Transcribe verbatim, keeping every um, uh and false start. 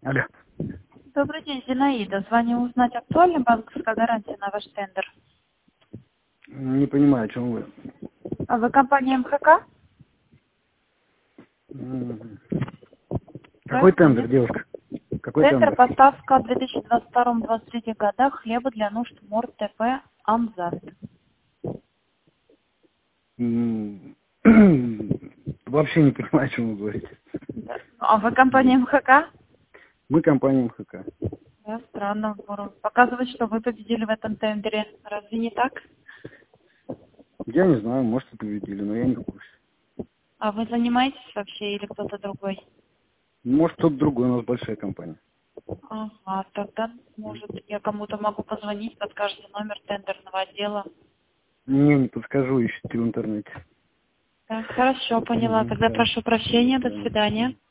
Алло. Добрый день, Зинаида. Звоню узнать, актуальна банковская гарантия на ваш тендер. Не понимаю, о чем вы. А вы компания эм ха ка? М. Какой Правильно, тендер, нет? девушка? Какой Тендер тендер? поставка в две тысячи двадцать втором — две тысячи двадцать третьем годах хлеба для нужд МОР-ТП «Амзаст». М. Вообще не понимаю, о чем вы говорите. Да. А вы компания эм ха ка? Мы компания эм ха ка. Да, странно. Показывает, что вы победили в этом тендере. Разве не так? Я не знаю, может, и победили, но я не в курсе. А вы занимаетесь вообще или кто-то другой? Может, кто-то другой, у нас большая компания. Ага, тогда, может, я кому-то могу позвонить, подскажете номер тендерного отдела. Не, не подскажу, ищите в интернете. Да, хорошо, поняла. Мгм, Тогда хорошо. прошу До прощения. До свидания. свидания.